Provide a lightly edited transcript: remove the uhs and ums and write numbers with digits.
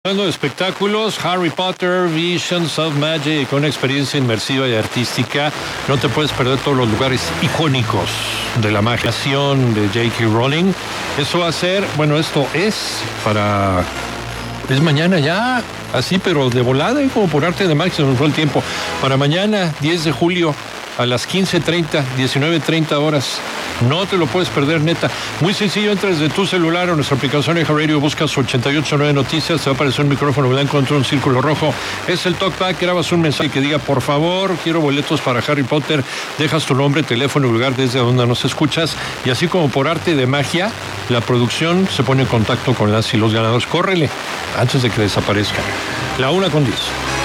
Hablando de espectáculos, Harry Potter, Visions of Magic, una experiencia inmersiva y artística. No te puedes perder todos los lugares icónicos de la imaginación de J.K. Rowling. Esto va a ser, esto es para... Es mañana ya, así, pero de volada, como por arte de magia, se nos fue el tiempo. Para mañana, 10 de julio, a las 15:30, 19:30 horas. No te lo puedes perder, neta. Muy sencillo, entras de tu celular a nuestra aplicación de Radio, buscas 889 Noticias, te va a aparecer un micrófono blanco contra un círculo rojo. Es el talkback, grabas un mensaje que diga, por favor, quiero boletos para Harry Potter, dejas tu nombre, teléfono y lugar desde donde nos escuchas, y así como por arte de magia, la producción se pone en contacto con las y los ganadores. Córrele, antes de que desaparezcan. 1:10.